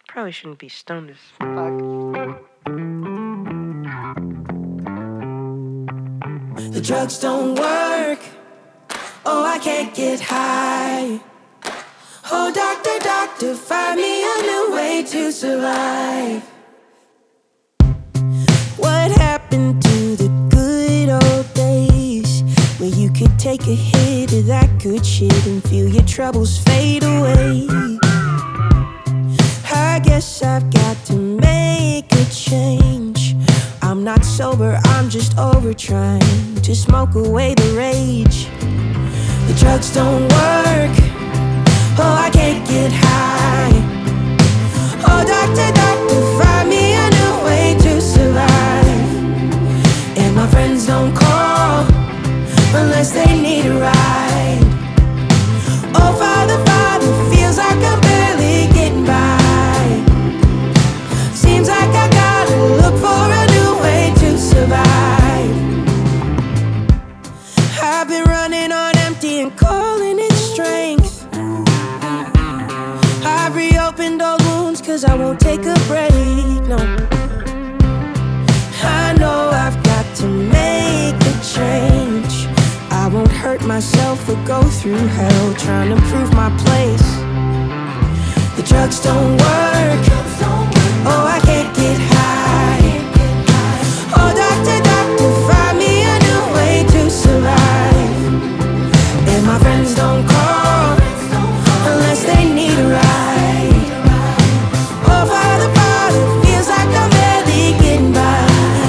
Probably shouldn't be stoned as fuck. The drugs don't work. Oh, I can't get high. Oh, doctor, doctor, find me a new way to survive. What happened to the good old days where you could take a hit of that good shit and feel your troubles fade away? I guess I've got to make a change. I'm not sober, I'm just over trying to smoke away the rage. The drugs don't work. Oh, I can't get high. Oh, doctor, doctor, find me a new way to survive. And my friends don't call unless they need a ride. Oh, Father, Father, feels like I'm barely getting by. Seems like I gotta look for a new way to survive. I've been running on empty and calling it strength. I've reopened old wounds cause I won't take a break, no. I know I've got to make a change. I won't hurt myself or go through hell trying to prove my place. The drugs don't work. Oh, I can't get high. Oh, doctor, doctor, find me a new way to survive. And my friends don't call unless they need a ride. Oh, Father, Father, feels like I'm barely getting by.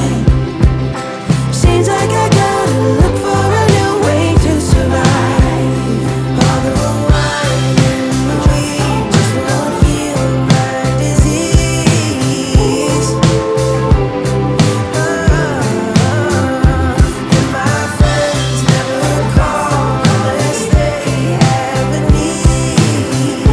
Seems like I gotta look for a new way to survive. All the wine and the weed just won't heal my disease. And my friends never call unless they have a need.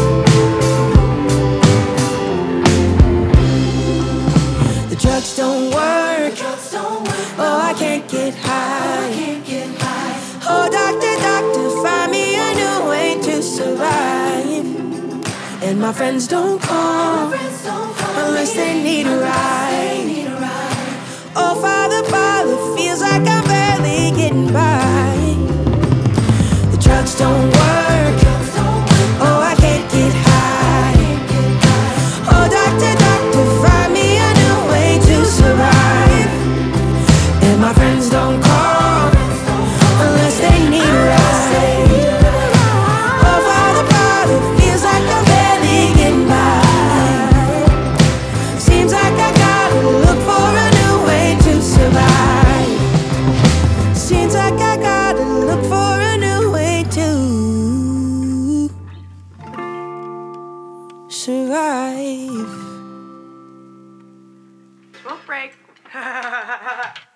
The drugs don't work. Oh, I can't get high. Oh, doctor, doctor, find me a new way to survive. And my friends don't call unless they need a ride. Oh, Father, Father, feels like I'm barely getting by. The drugs don't work. Oh, I can't get high. Oh, doctor, doctor, find me a new way to survive. And my friends don't call unless they need a ride. Oh, Father, Father, feels like I'm barely getting by. Seems like I gotta look for a new way to survive. Seems like I gotta look for a new way to survive. Smoke break.